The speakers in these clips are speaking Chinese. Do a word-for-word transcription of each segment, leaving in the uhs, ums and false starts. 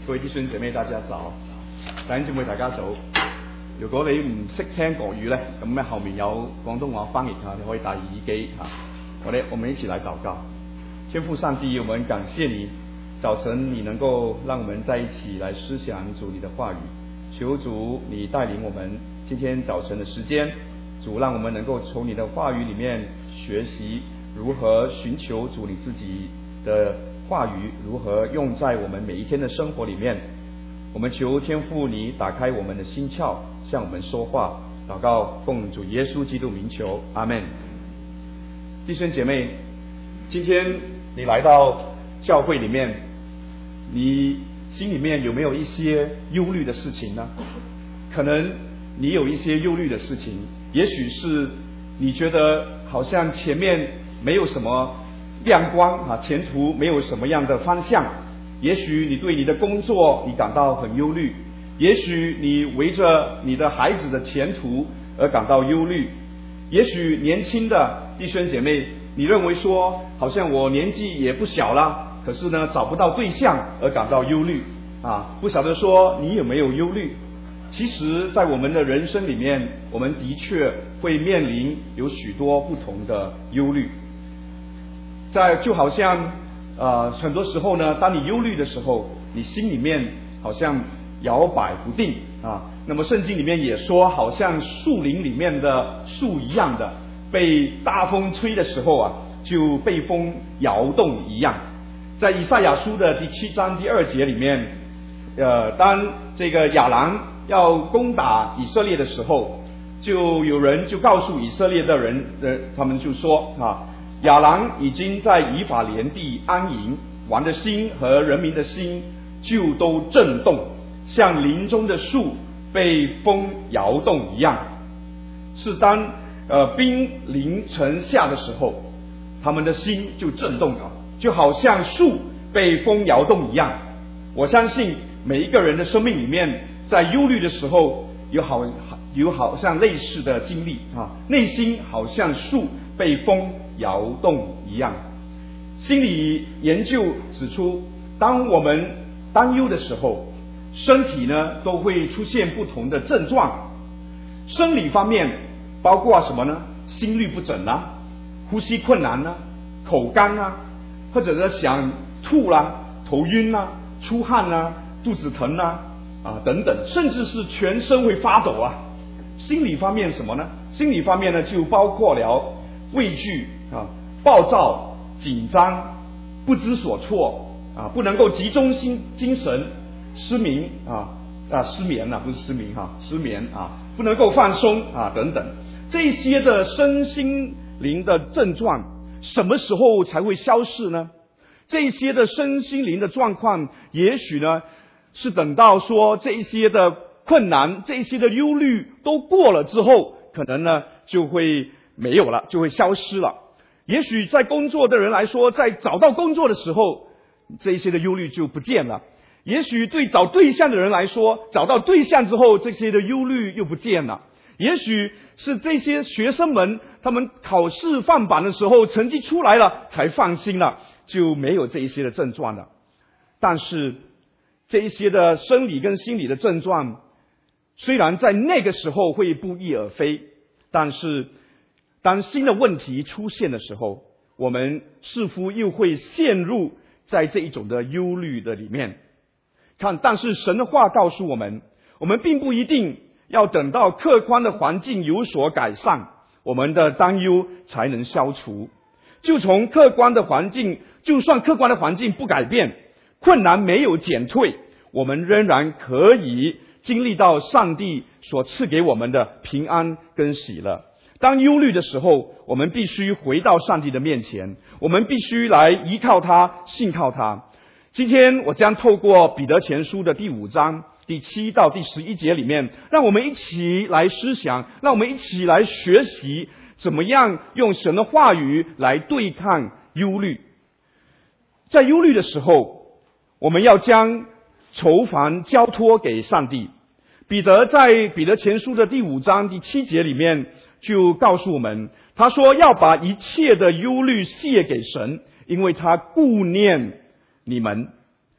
各位弟兄姐妹大家早，弟兄姊妹大家早。如果你唔識聽國語咧，咁咧後面有廣東話翻譯嚇，你可以戴耳機嚇。我哋我們一起來禱告。天父上帝，我們感謝你，早晨你能夠讓我們在一起來思想主你的話語，求主你帶領我們今天早晨的時間，主讓我們能夠從你的話語裡面學習如何尋求主你自己的話語，如何用在我們每一天的生活裡面。我們求天父你打開我們的心竅，向我們說話。禱告奉主耶穌基督名求，阿們。弟兄姐妹，今天你來到教會裡面，你心裡面有沒有一些憂慮的事情呢？可能你有一些憂慮的事情，也許是你覺得好像前面沒有什麼亮光啊，前途沒有什麼樣的方向。也許你對你的工作你感到很憂慮，也許你圍着你的孩子的前途而感到憂慮，也許年輕的弟兄姐妹，你認為說好像我年紀也不小了，可是呢找不到對象而感到憂慮啊，不曉得說你有沒有憂慮。其實在我們的人生裡面，我們的確會面臨有許多不同的憂慮，在就好像呃，很多時候呢，當你憂慮的時候，你心裡面好像搖擺不定啊。那麼聖經裡面也說，好像樹林裡面的樹一樣的，被大風吹的時候啊，就被風搖動一樣。在以賽亞書的第七章第二節裡面，呃，當這個亞蘭要攻打以色列的時候，就有人就告訴以色列的人，呃，他們就說啊，亞蘭已經在以法蓮地安營，王的心和人民的心就都震動，像林中的樹被風搖動一樣。是當呃兵臨城下的時候，他們的心就震動了，就好像樹被風搖動一樣。我相信每一個人的生命裡面，在憂慮的時候，有好有好像類似的經歷啊，內心好像樹被風搖動一樣。心理研究指出，當我們擔憂的時候，身體呢都會出現不同的症狀。生理方面包括什麼呢？心律不整啊，呼吸困難啊，口乾啊，或者是想吐啦、啊、頭暈啊、出汗啊、肚子疼啊啊等等，甚至是全身會發抖啊。心理方面什麼呢？心理方面呢就包括了畏懼啊、暴躁、緊張、不知所措啊，不能夠集中心精神、失眠啊啊失眠啊，不是失眠哈、啊，失眠啊，不能夠放鬆啊等等，這些的身心靈的症狀，什麼時候才會消逝呢？這些的身心靈的狀況，也許呢是等到說這些的困難、這些的憂慮都過了之後，可能呢就會沒有了，就會消失了。也許在工作的人來說，在找到工作的時候，這些的憂慮就不見了。也許對找對象的人來說，找到對象之後，這些的憂慮又不見了。也許是這些學生們，他們考試放榜的時候，成績出來了，才放心了，就沒有這些的症狀了。但是這些的生理跟心理的症狀，雖然在那個時候會不翼而飛，但是當新的問題出現的時候，我們似乎又會陷入在這一種的憂慮的裡面。看，但是神的話告訴我們，我們並不一定要等到客觀的環境有所改善，我們的擔憂才能消除。就從客觀的環境，就算客觀的環境不改變，困難沒有減退，我們仍然可以經歷到上帝所賜給我們的平安跟喜樂。當憂慮的時候，我們必須回到上帝的面前，我們必須來依靠他、信靠他。今天我將透過彼得前書的第五章第七到第十一節裡面，讓我們一起來思想，讓我們一起來學習，怎麼樣用神的話語來對抗憂慮。在憂慮的時候，我們要將愁煩交託給上帝。彼得在彼得前書的第五章第七節裡面就告訴我們，他說要把一切的憂慮卸給神，因為他顧念你們。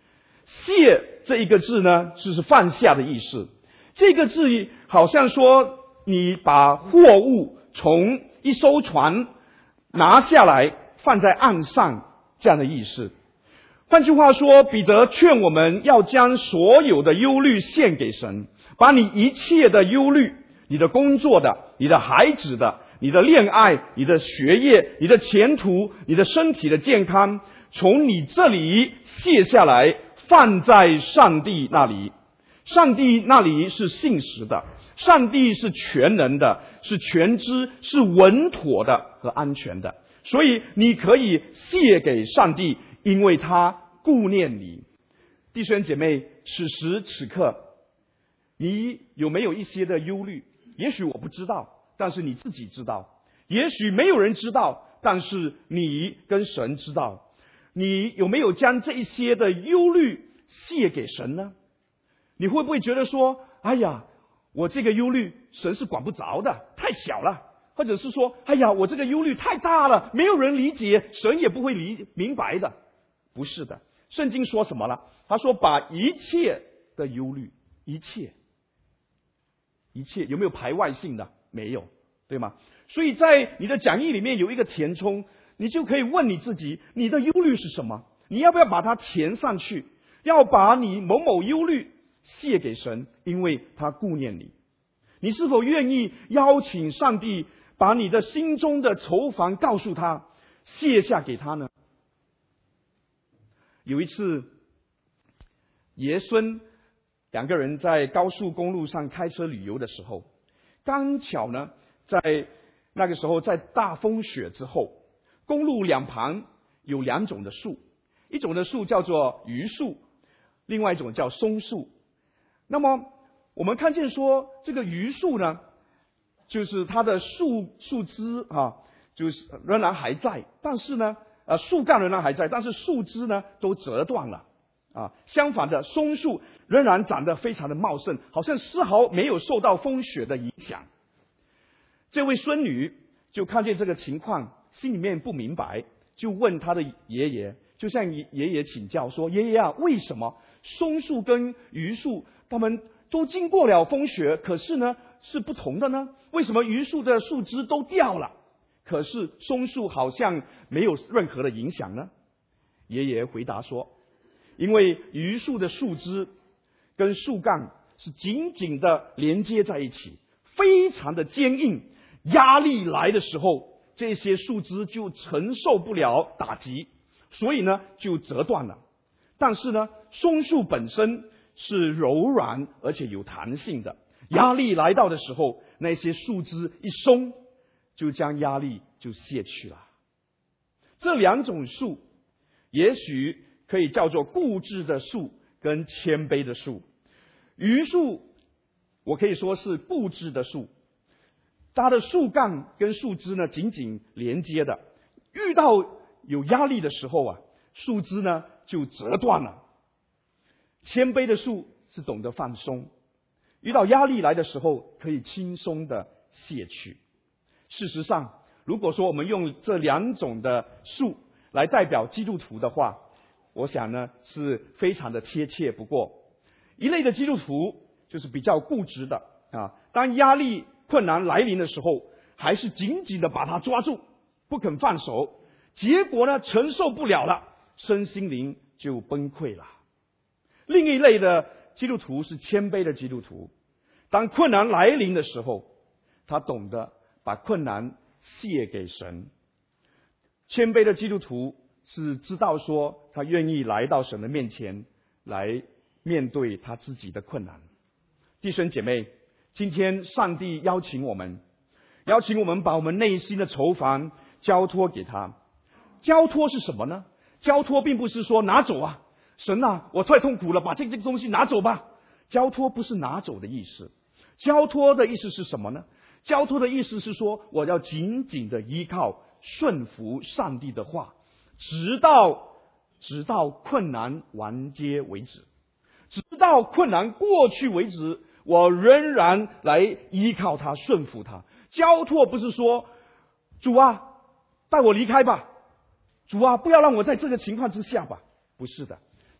卸这一个字呢，就是放下的意思。这个字好像说你把货物从一艘船拿下来放在岸上这样的意思。换句话说，彼得劝我们要将所有的忧虑献给神，把你一切的忧虑，你的工作的，你的孩子的，你的恋爱，你的学业，你的前途，你的身体的健康，从你这里卸下来，放在上帝那里。上帝那里是信实的，上帝是全能的，是全知，是稳妥的和安全的。所以你可以卸给上帝，因为他顾念你。弟兄姐妹，此时此刻你有没有一些的忧虑？也许我不知道，但是你自己知道。也许没有人知道，但是你跟神知道。你有没有将这一些的忧虑卸给神呢？你会不会觉得说，哎呀，我这个忧虑神是管不着的，太小了。或者是说，哎呀，我这个忧虑太大了，没有人理解，神也不会理明白的。不是的，圣经说什么了？他说把一切的忧虑，一切一切有没有排外性的？没有，对吗？所以在你的讲义里面有一个填充，你就可以问你自己，你的忧虑是什么？你要不要把它填上去？要把你某某忧虑卸给神，因为他顾念你。你是否愿意邀请上帝把你的心中的愁烦告诉他，卸下给他呢？有一次，爷孙两个人在高速公路上开车旅游的时候，刚巧呢，在那个时候在大风雪之后，公路两旁有两种的树，一种的树叫做榆树，另外一种叫松树。那么我们看见说，这个榆树呢，就是它的树树枝啊，就是仍然还在，但是呢，呃，树干仍然还在，但是树枝呢都折断了啊。相反的，松树仍然长得非常的茂盛，好像丝毫没有受到风雪的影响。这位孙女就看见这个情况，心里面不明白，就问他的爷爷，就向爷爷请教说：“爷爷啊，为什么松树跟榆树他们都经过了风雪，可是呢是不同的呢？为什么榆树的树枝都掉了，可是松树好像没有任何的影响呢？”爷爷回答说：“因为榆树的树枝跟树干是紧紧的连接在一起，非常的坚硬，压力来的时候，这些树枝就承受不了打击，所以呢就折断了。但是呢，松树本身是柔软而且有弹性的，压力来到的时候，那些树枝一松，就将压力就卸去了。这两种树也许可以叫做固执的树跟谦卑的树。榆树我可以说是固执的树，它的树干跟树枝呢紧紧连接的，遇到有压力的时候啊，树枝呢就折断了。谦卑的树是懂得放松，遇到压力来的时候可以轻松的卸去。事实上，如果说我们用这两种的树来代表基督徒的话，我想呢是非常的贴切不过。一类的基督徒就是比较固执的啊，当压力困难来临的时候，还是紧紧的把它抓住，不肯放手，结果呢承受不了了，身心灵就崩溃了。另一类的基督徒是谦卑的基督徒，当困难来临的时候，他懂得把困难卸给神。谦卑的基督徒是知道说，他愿意来到神的面前来面对他自己的困难。弟兄姐妹，今天上帝邀请我们，邀请我们把我们内心的愁烦交托给他。交托是什么呢？交托并不是说拿走啊，神啊，我太痛苦了，把这这个东西拿走吧。交托不是拿走的意思。交托的意思是什么呢？交托的意思是说，我要紧紧的依靠顺服上帝的话，直到直到困难完结为止，直到困难过去为止，我仍然来依靠他，顺服他。交托不是说，主啊，带我离开吧，主啊，不要让我在这个情况之下吧。不是的，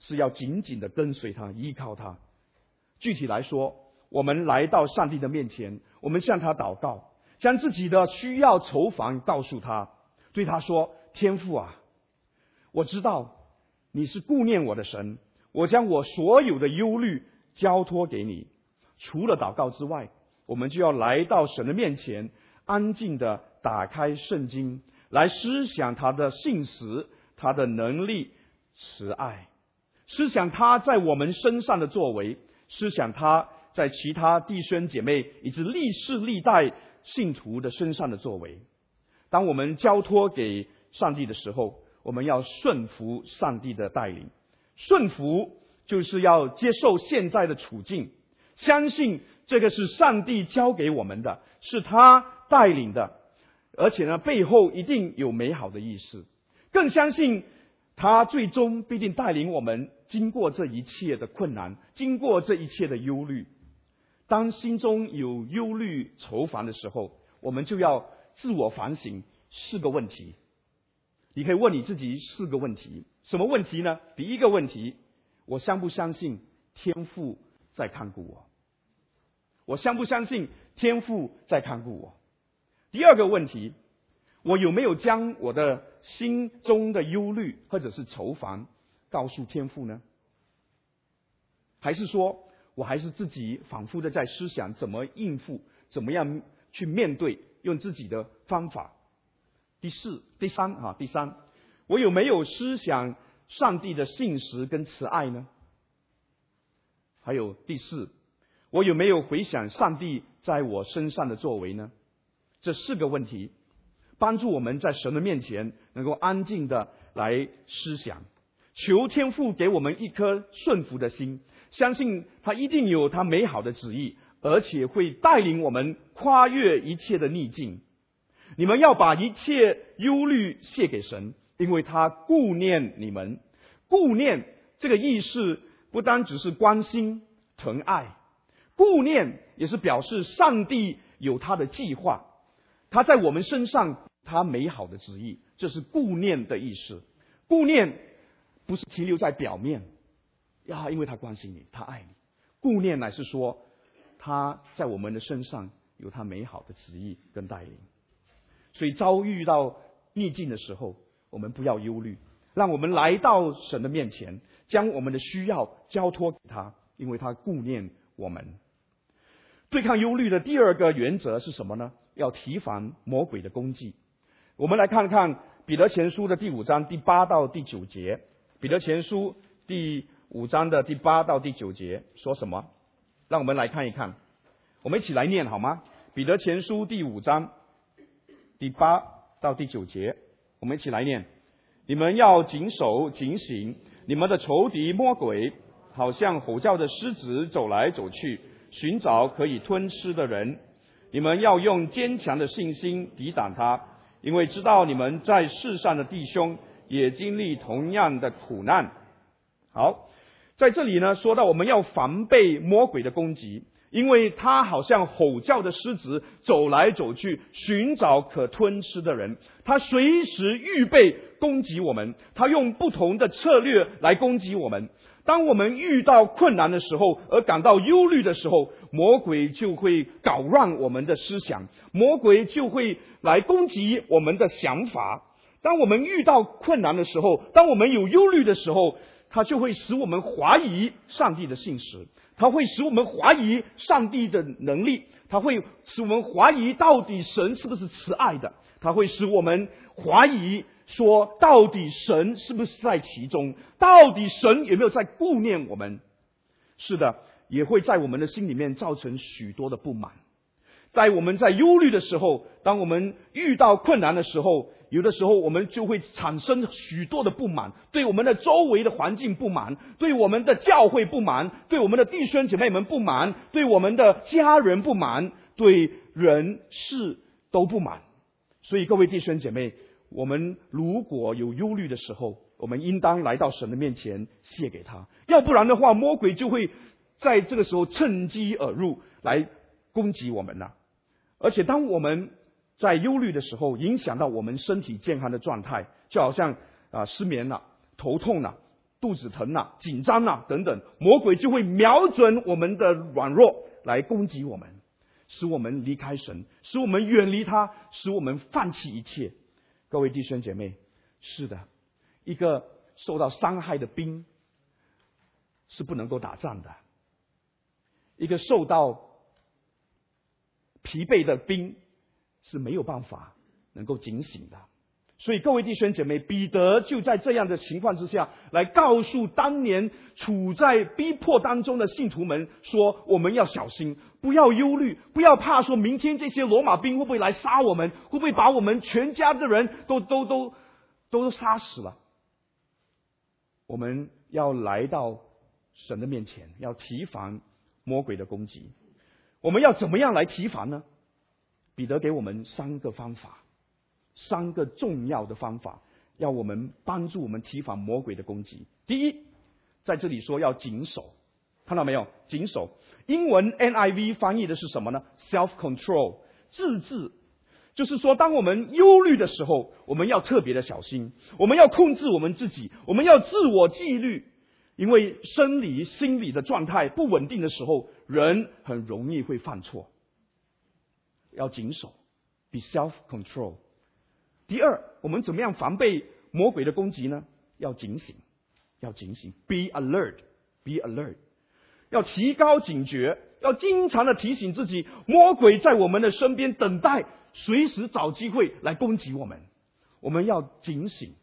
是要紧紧的跟随他，依靠他。具体来说，我们来到上帝的面前，我们向他祷告，将自己的需要愁烦告诉他，对他说：天父啊，我知道你是顾念我的神，我将我所有的忧虑交托给你。除了祷告之外，我们就要来到神的面前，安静的打开圣经，来思想他的信实，他的能力、慈爱，思想他在我们身上的作为，思想他在其他弟兄姐妹以及历世历代信徒的身上的作为。当我们交托给上帝的时候，我们要顺服上帝的带领。顺服就是要接受现在的处境，相信这个是上帝交给我们的，是他带领的，而且呢，背后一定有美好的意思。更相信他最终必定带领我们经过这一切的困难，经过这一切的忧虑。当心中有忧虑愁烦的时候，我们就要自我反省四个问题。你可以问你自己四个问题。什么问题呢？第一个问题，我相不相信天父在看顾我？我相不相信天父在看顾我？第二个问题，我有没有将我的心中的忧虑或者是愁烦告诉天父呢？还是说我还是自己反复的在思想怎么应付，怎么样去面对，用自己的方法？第四、第三啊，第三，我有没有思想上帝的信实跟慈爱呢？还有第四，我有没有回想上帝在我身上的作为呢？这四个问题帮助我们在神的面前能够安静的来思想，求天父给我们一颗顺服的心，相信他一定有他美好的旨意，而且会带领我们跨越一切的逆境。你们要把一切忧虑卸给神，因为他顾念你们。顾念这个意思不单只是关心疼爱，顾念也是表示上帝有他的计划，他在我们身上他美好的旨意，这是顾念的意思。顾念不是停留在表面呀，因为他关心你，他爱你。顾念乃是说他在我们的身上有他美好的旨意跟带领。所以遭遇到逆境的时候，我们不要忧虑，让我们来到神的面前，将我们的需要交托给他，因为他顾念我们。对抗忧虑的第二个原则是什么呢？要提防魔鬼的攻击。我们来看看彼得前书的第五章第八到第九节。彼得前书第五章的第八到第九节说什么？让我们来看一看，我们一起来念好吗？彼得前书第五章第八到第九节，我们一起来念。你们要谨守警醒，你们的仇敌魔鬼好像吼叫的狮子走来走去，寻找可以吞吃的人。你们要用坚强的信心抵挡他，因为知道你们在世上的弟兄也经历同样的苦难。好，在这里呢，说到我们要防备魔鬼的攻击，因为他好像吼叫的狮子走来走去，寻找可吞吃的人。他随时预备攻击我们，他用不同的策略来攻击我们。当我们遇到困难的时候，而感到忧虑的时候，魔鬼就会搞乱我们的思想，魔鬼就会来攻击我们的想法。当我们遇到困难的时候，当我们有忧虑的时候，他就会使我们怀疑上帝的信实，他会使我们怀疑上帝的能力，他会使我们怀疑到底神是不是慈爱的，他会使我们怀疑说到底神是不是在其中，到底神有没有在顾念我们。是的，也会在我们的心里面造成许多的不满。在我们在忧虑的时候，当我们遇到困难的时候，有的时候我们就会产生许多的不满，对我们的周围的环境不满，对我们的教会不满，对我们的弟兄姐妹们不满，对我们的家人不满，对人事都不满。所以各位弟兄姐妹，我们如果有忧虑的时候，我们应当来到神的面前卸给他，要不然的话，魔鬼就会在这个时候趁机而入来攻击我们了。而且当我们在忧虑的时候，影响到我们身体健康的状态，就好像啊失眠了、头痛了、 肚子疼啊、紧张啊等等，魔鬼就会瞄准我们的软弱来攻击我们，使我们离开神，使我们远离他，使我们放弃一切。各位弟兄姐妹，是的，一个受到伤害的兵是不能够打仗的，一个受到疲惫的兵是没有办法能够警醒的。所以各位弟兄姐妹，彼得就在这样的情况之下来告诉当年处在逼迫当中的信徒们说，我们要小心，不要忧虑，不要怕说明天这些罗马兵会不会来杀我们，会不会把我们全家的人都都都都杀死了。我们要来到神的面前，要提防魔鬼的攻击。我们要怎么样来提防呢？彼得给我们三个方法，三个重要的方法，要我们帮助我们提防魔鬼的攻击。第一，在这里说要谨守，看到没有？谨守，英文 N I V 翻译的是什么呢？ Self-control， 自制。就是说，当我们忧虑的时候，我们要特别的小心，我们要控制我们自己，我们要自我纪律。因为生理、心理的状态不稳定的时候，人很容易会犯错。要谨守 ，be self-control。第二，我们怎么样防备魔鬼的攻击呢？要警醒，要警醒 ，be alert，be alert， 要提高警觉，要经常的提醒自己，魔鬼在我们的身边等待，随时找机会来攻击我们。我们要警醒。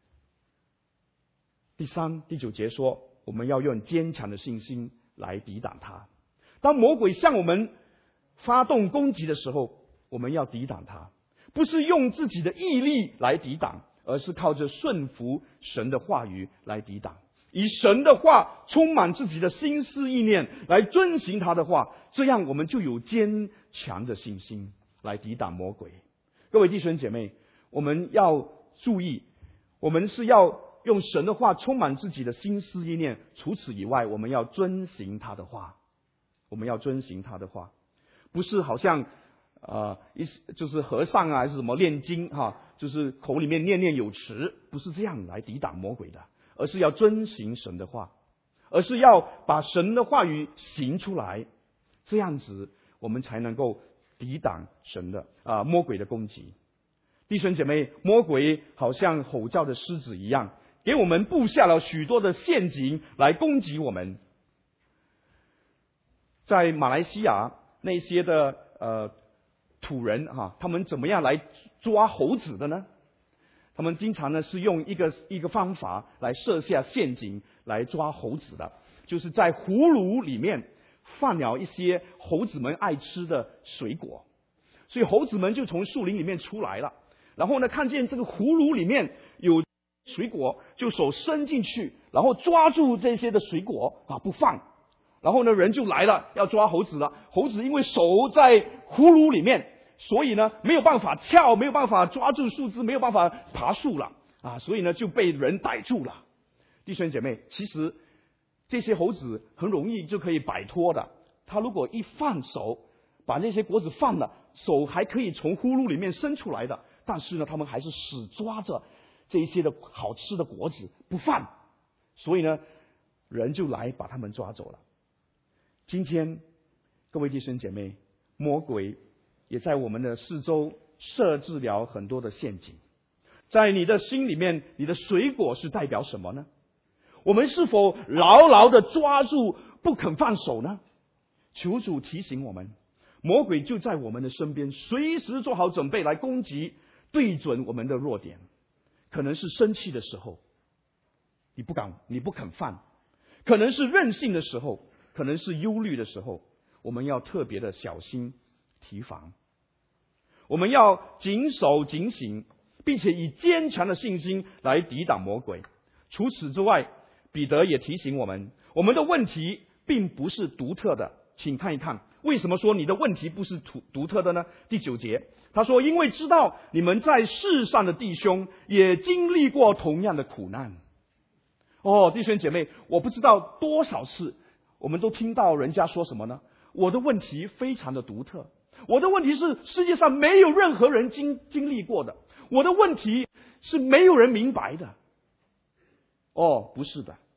第三、第九节说，我们要用坚强的信心来抵挡他。当魔鬼向我们发动攻击的时候，我们要抵挡他，不是用自己的毅力来抵挡，而是靠着顺服神的话语来抵挡，以神的话充满自己的心思意念来遵行他的话，这样我们就有坚强的信心来抵挡魔鬼。各位弟兄姐妹，我们要注意，我们是要用神的话充满自己的心思意念，除此以外，我们要遵行他的话，我们要遵行他的话，不是好像呃，一就是和尚啊，还是什么念经哈、啊，就是口里面念念有词，不是这样来抵挡魔鬼的，而是要遵行神的话，而是要把神的话语行出来，这样子我们才能够抵挡神的啊、呃、魔鬼的攻击。弟兄姐妹，魔鬼好像吼叫的狮子一样，给我们布下了许多的陷阱来攻击我们。在马来西亚那些的呃土人哈、啊，他们怎么样来抓猴子的呢？他们经常呢是用一个一个方法来设下陷阱来抓猴子的，就是在葫芦里面放了一些猴子们爱吃的水果，所以猴子们就从树林里面出来了，然后呢看见这个葫芦里面有水果，就手伸进去，然后抓住这些的水果啊不放，然后呢人就来了要抓猴子了，猴子因为手在葫芦里面，所以呢没有办法跳，没有办法抓住树枝，没有办法爬树了啊，所以呢就被人逮住了。弟兄姐妹，其实这些猴子很容易就可以摆脱的，他如果一放手把那些果子放了，手还可以从葫芦里面伸出来的，但是呢他们还是死抓着这一些的好吃的果子不放，所以呢人就来把他们抓走了。今天各位弟兄姐妹，魔鬼也在我们的四周设置了很多的陷阱。在你的心里面，你的水果是代表什么呢？我们是否牢牢的抓住不肯放手呢？求主提醒我们，魔鬼就在我们的身边，随时做好准备来攻击，对准我们的弱点。可能是生气的时候，你不敢，你不肯放；可能是任性的时候，可能是忧虑的时候，我们要特别的小心提防。我们要谨守警醒，并且以坚强的信心来抵挡魔鬼。除此之外，彼得也提醒我们，我们的问题并不是独特的。请看一看，为什么说你的问题不是独特的呢？第九节，他说，因为知道你们在世上的弟兄也经历过同样的苦难。哦，弟兄姐妹，我不知道多少次我们都听到人家说什么呢？我的问题非常的独特，我的问题是世界上没有任何人经经历过的，我的问题是没有人明白的。哦，不是的，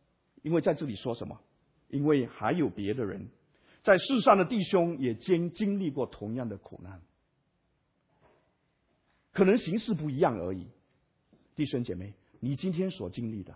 因为在这里说什么？因为还有别的人，在世上的弟兄也经经历过同样的苦难，可能形式不一样而已。弟兄姐妹，你今天所经历的，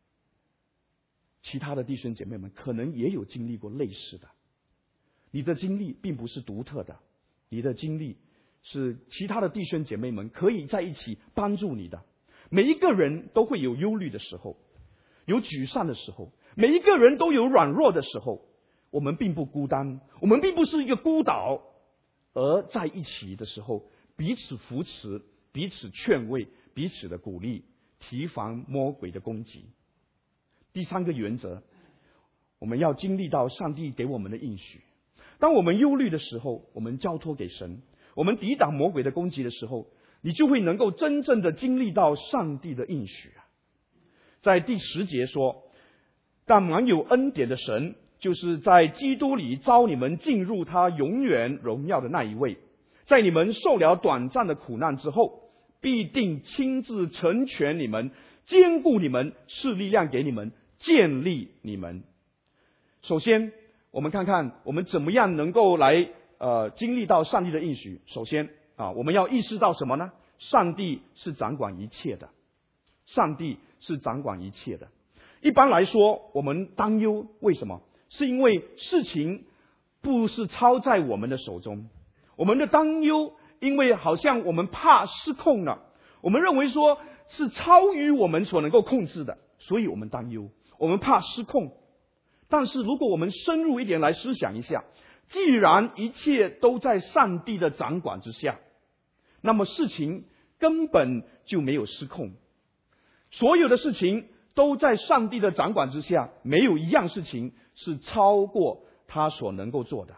其他的弟兄姐妹们可能也有经历过类似的。你的经历并不是独特的，你的经历是其他的弟兄姐妹们可以在一起帮助你的。每一个人都会有忧虑的时候，有沮丧的时候，每一个人都有软弱的时候。我们并不孤单，我们并不是一个孤岛，而在一起的时候，彼此扶持，彼此劝慰，彼此的鼓励，提防魔鬼的攻击。第三个原则，我们要经历到上帝给我们的应许。当我们忧虑的时候，我们交托给神，我们抵挡魔鬼的攻击的时候，你就会能够真正的经历到上帝的应许。在第十节说，但满有恩典的神，就是在基督里召你们进入他永远荣耀的那一位，在你们受了短暂的苦难之后，必定亲自成全你们，坚固你们，赐力量给你们，建立你们。首先我们看看我们怎么样能够来呃经历到上帝的应许。首先啊，我们要意识到什么呢？上帝是掌管一切的，上帝是掌管一切的。一般来说，我们担忧，为什么？是因为事情不是操在我们的手中。我们的担忧，因为好像我们怕失控了，我们认为说是超于我们所能够控制的，所以我们担忧，我们怕失控。但是如果我们深入一点来思想一下，既然一切都在上帝的掌管之下，那么事情根本就没有失控。所有的事情都在上帝的掌管之下，没有一样事情是超过他所能够做的。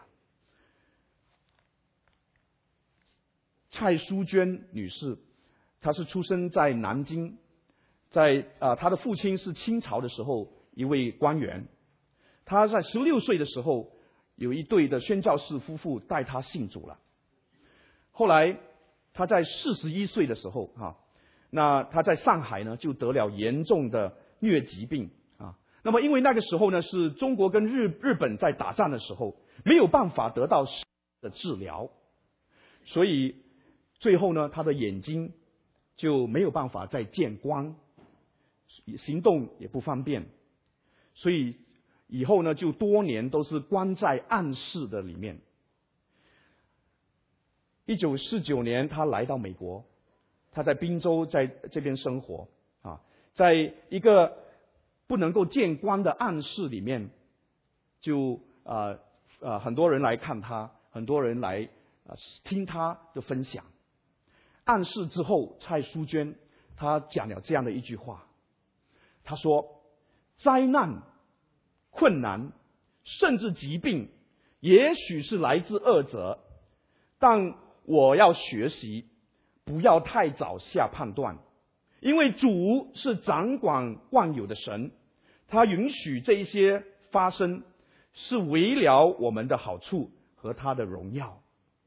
蔡淑娟女士，她是出生在南京，在啊、呃，她的父亲是清朝的时候一位官员。她在十六岁的时候，有一对的宣教士夫妇带她信主了。后来她在四十一岁的时候啊，那她在上海呢就得了严重的疟疾病啊。那么因为那个时候呢是中国跟日日本在打仗的时候，没有办法得到的治疗，所以最后呢她的眼睛就没有办法再见光，行动也不方便，所以以后呢就多年都是关在暗室的里面。一九四九年他来到美国，他在宾州在这边生活啊，在一个不能够见光的暗室里面，就啊啊很多人来看他，很多人来啊听他的分享。暗室之后，蔡淑娟她讲了这样的一句话，她说：灾难、困难，甚至疾病，也许是来自恶者，但我要学习不要太早下判断，因为主是掌管万有的神，他允许这一些发生，是为了我们的好处和他的荣耀。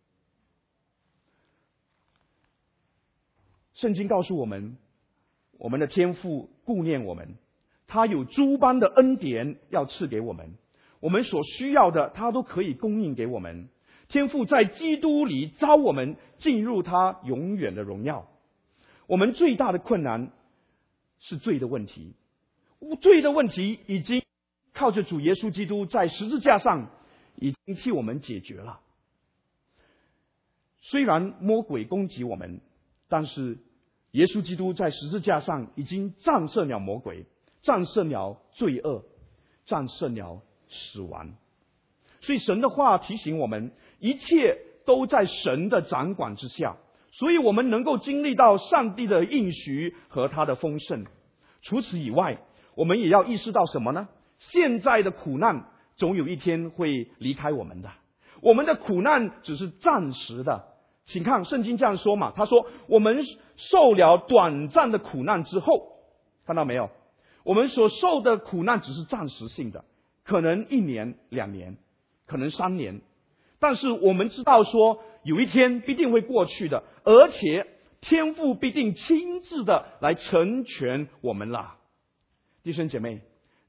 圣经告诉我们，我们的天父顾念我们，他有诸般的恩典要赐给我们，我们所需要的他都可以供应给我们。天父在基督里召我们进入他永远的荣耀。我们最大的困难是罪的问题，罪的问题已经靠着主耶稣基督在十字架上已经替我们解决了。虽然魔鬼攻击我们，但是耶稣基督在十字架上已经战胜了魔鬼，战胜了罪恶，战胜了死亡。所以神的话提醒我们，一切都在神的掌管之下，所以我们能够经历到上帝的应许和他的丰盛。除此以外，我们也要意识到什么呢？现在的苦难总有一天会离开我们的，我们的苦难只是暂时的。请看圣经这样说嘛，他说我们受了短暂的苦难之后，看到没有？我们所受的苦难只是暂时性的，可能一年、两年，可能三年，但是我们知道说有一天必定会过去的，而且天父必定亲自的来成全我们啦。弟兄姐妹，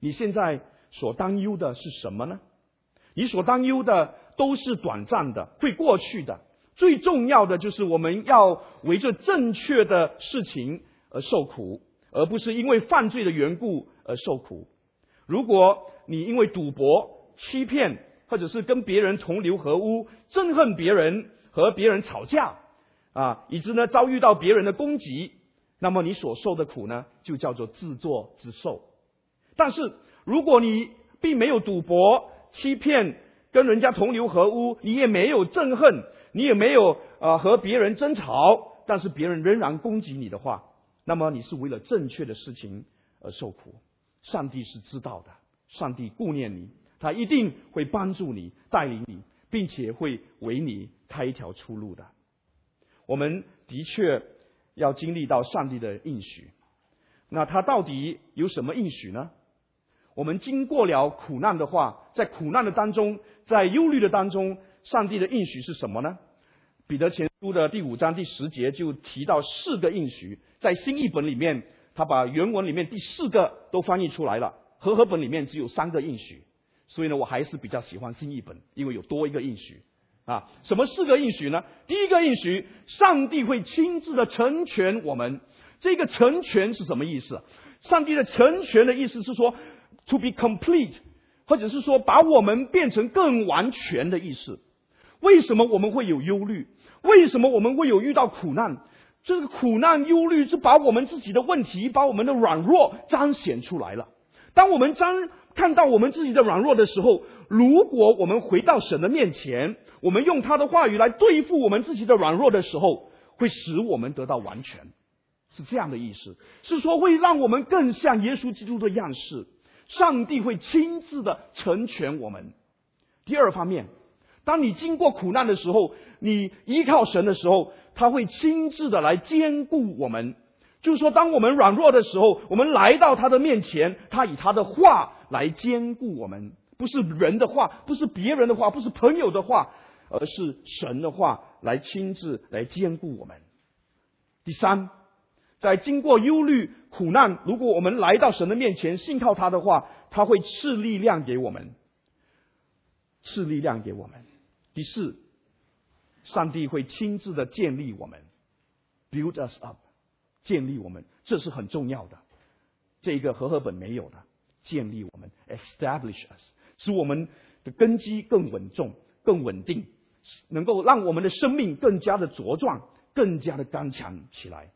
你现在所担忧的是什么呢？你所担忧的都是短暂的，会过去的。最重要的就是我们要为这正确的事情而受苦，而不是因为犯罪的缘故而受苦。如果你因为赌博、欺骗，或者是跟别人同流合污，憎恨别人，和别人吵架啊，以致呢遭遇到别人的攻击，那么你所受的苦呢，就叫做自作自受。但是如果你并没有赌博、欺骗，跟人家同流合污，你也没有憎恨，你也没有呃和别人争吵，但是别人仍然攻击你的话，那么你是为了正确的事情而受苦。上帝是知道的，上帝顾念你，他一定会帮助你、带领你，并且会为你开一条出路的。我们的确要经历到上帝的应许。那他到底有什么应许呢？我们经过了苦难的话，在苦难的当中，在忧虑的当中，上帝的应许是什么呢？彼得前书的第五章第十节就提到四个应许，在新译本里面，他把原文里面第四个都翻译出来了，和合本里面只有三个应许，所以呢，我还是比较喜欢新译本，因为有多一个应许啊。什么四个应许呢？第一个应许，上帝会亲自的成全我们。这个成全是什么意思？上帝的成全的意思是说 to be complete， 或者是说把我们变成更完全的意思。为什么我们会有忧虑？为什么我们会有遇到苦难？这个苦难忧虑是把我们自己的问题，把我们的软弱彰显出来了。当我们彰看到我们自己的软弱的时候，如果我们回到神的面前，我们用他的话语来对付我们自己的软弱的时候，会使我们得到完全，是这样的意思，是说会让我们更像耶稣基督的样式。上帝会亲自的成全我们。第二方面，当你经过苦难的时候，你依靠神的时候，他会亲自的来兼顾我们。就是说，当我们软弱的时候，我们来到他的面前，他以他的话来兼顾我们，不是人的话，不是别人的话，不是朋友的话，而是神的话来亲自来兼顾我们。第三，在经过忧虑苦难，如果我们来到神的面前，信靠他的话，他会赐力量给我们，赐力量给我们。第四，上帝会亲自的建立我们 ，build us up， 建立我们，这是很重要的。这个和合本没有的，建立我们 ，establish us， 使我们的根基更稳重、更稳定，能够让我们的生命更加的茁壮、更加的刚强起来。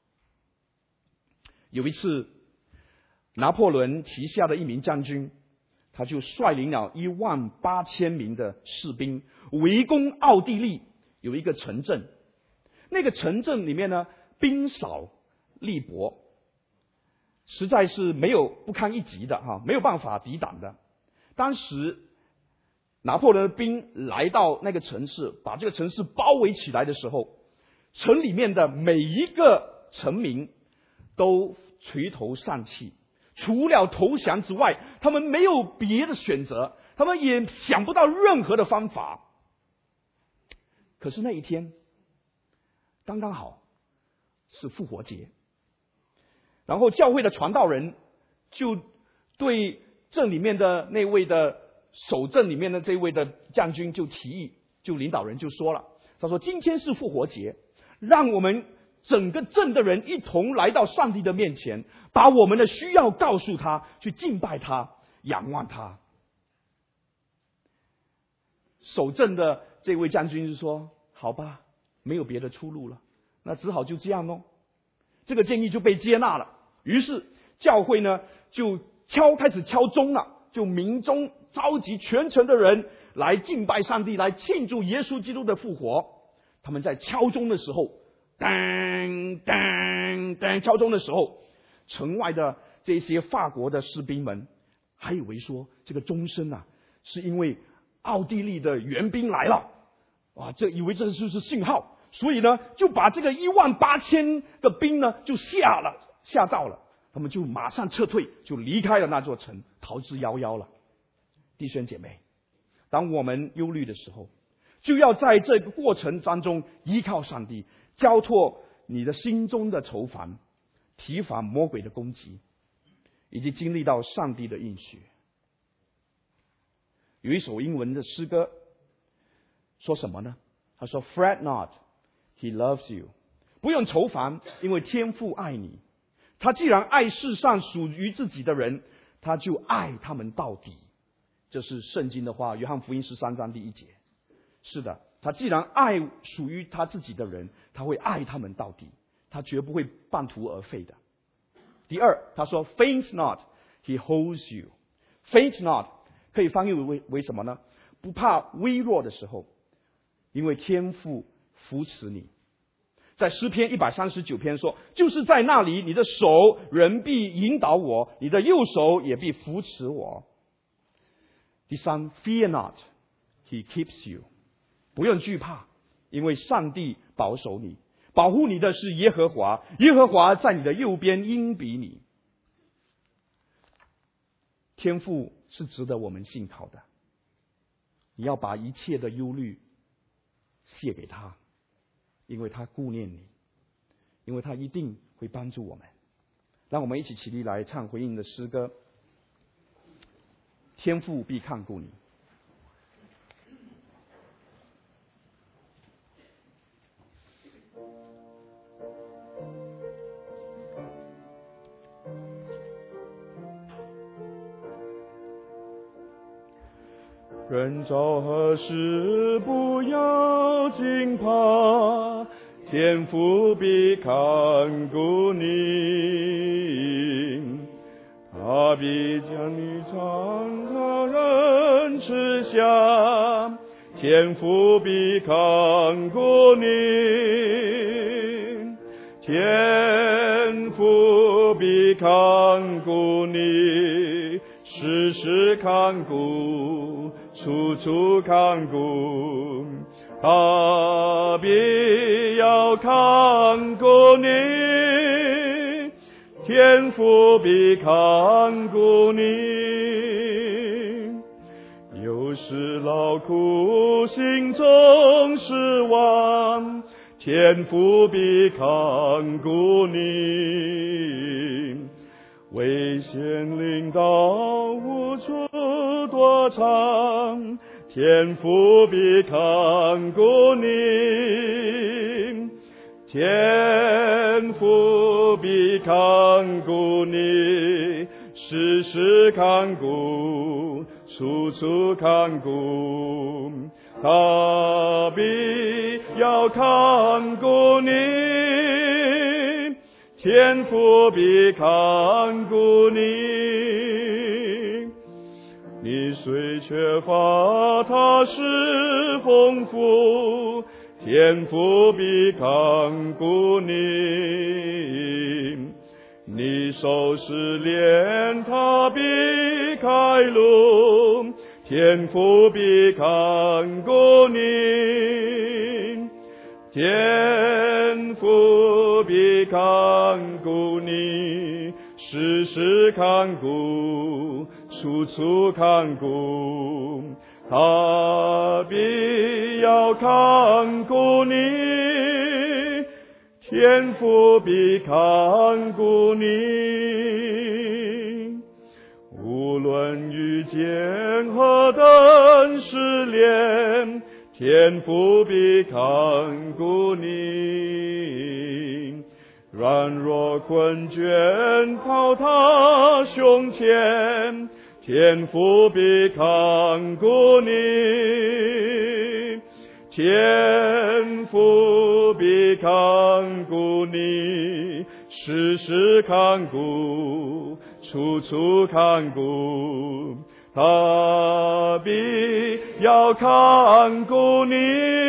有一次，拿破仑旗下的一名将军，他就率领了一万八千名的士兵围攻奥地利有一个城镇。那个城镇里面呢，兵少力薄，实在是没有不堪一击的哈，没有办法抵挡的。当时拿破仑的兵来到那个城市，把这个城市包围起来的时候，城里面的每一个臣民都垂头丧气，除了投降之外，他们没有别的选择，他们也想不到任何的方法。可是那一天刚刚好是复活节，然后教会的传道人就对镇里面的那位的守镇里面的这位的将军就提议，就领导人就说了，他说今天是复活节，让我们整个镇的人一同来到上帝的面前，把我们的需要告诉他，去敬拜他，仰望他。守镇的这位将军就说，好吧，没有别的出路了，那只好就这样咯。这个建议就被接纳了。于是教会呢就敲开始敲钟了，就民众召集全城的人来敬拜上帝，来庆祝耶稣基督的复活。他们在敲钟的时候，当当当敲钟的时候，城外的这些法国的士兵们还以为说这个钟声啊，是因为奥地利的援兵来了，哇，这以为这就是信号，所以呢就把这个一万八千个兵呢就吓了，吓到了，他们就马上撤退，就离开了那座城，逃之夭夭了。弟兄姐妹，当我们忧虑的时候，就要在这个过程当中依靠上帝，交托你的心中的愁烦，提防魔鬼的攻击。 以及经历到上帝的应许。有一首英文的诗歌说什么呢？他说 Fret not, he loves you。 不用愁烦，因为天父爱你。他既然爱世上属于自己的人，他就爱他们到底。这是圣经的话，约翰福音十三章第一节。是的，他既然爱属于他自己的人，他会爱他们到底，他绝不会半途而废的。第二，他说 Faint not, he holds you。 Faint not 可以翻译为为什么呢？不怕微弱的时候，因为天父扶持你。在诗篇一百三十九篇说，就是在那里，你的手人必引导我，你的右手也必扶持我。第三 Fear not, he keeps you。 不用惧怕，因为上帝保守你，保护你的是耶和华，耶和华在你的右边荫庇你。天父是值得我们信靠的，你要把一切的忧虑卸给他，因为他顾念你，因为他一定会帮助我们。让我们一起起立来唱回应的诗歌，天父必看顾你。人遭何事不要惊怕，天父必看顾你，他必将你从他人之下，天父必看顾你，天父必看顾你，时时看顾，处处看顾，他必要看顾你，天父必看顾你。有时劳苦，心中失望，天父必看顾你。危险临到，无处躲藏，天父必看顾你，天父必看顾你，时时看顾，处处看顾，他必要看顾你，天父必看顾你。你虽缺乏，他是丰富，天父必看顾你。你手失炼，他必开路，天父必看顾你，天父必看顾你，时时看顾，处处看顾，他必要看顾你，天父必看顾你。无论遇见何等试炼，天父必看顾你。软弱困倦靠他胸前，天父必看顾你，天父必看顾你，时时看顾，处处看顾，他必要看顾你，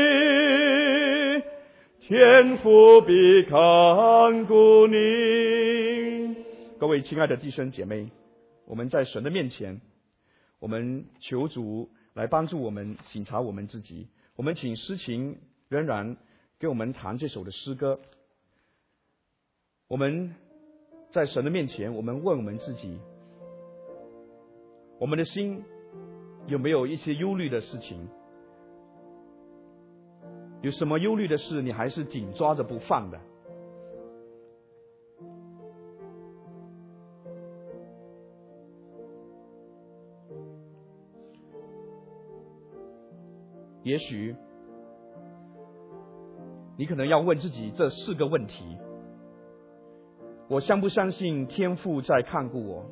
天父必看顾你。各位亲爱的弟兄姐妹，我们在神的面前，我们求主来帮助我们省察我们自己。我们请诗琴仍然给我们弹这首的诗歌。我们在神的面前，我们问我们自己，我们的心有没有一些忧虑的事情？有什么忧虑的事你还是紧抓着不放的？ 也许你可能要问自己这四个问题：我相不相信天父在看顾我？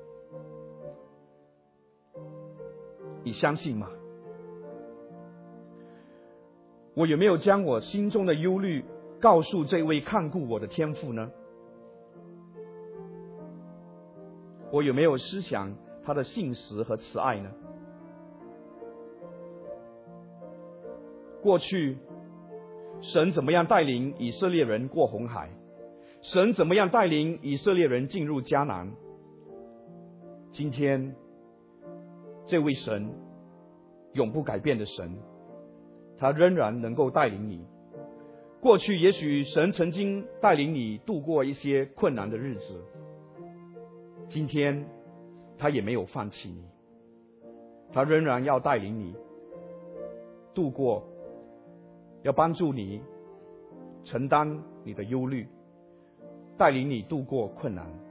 你相信吗？我有没有将我心中的忧虑告诉这位看顾我的天父呢？我有没有思想他的信实和慈爱呢？过去神怎么样带领以色列人过红海？神怎么样带领以色列人进入迦南？今天这位神，永不改变的神，他仍然能够带领你。过去也许神曾经带领你度过一些困难的日子，今天他也没有放弃你，他仍然要带领你度过，要帮助你承担你的忧虑，带领你度过困难。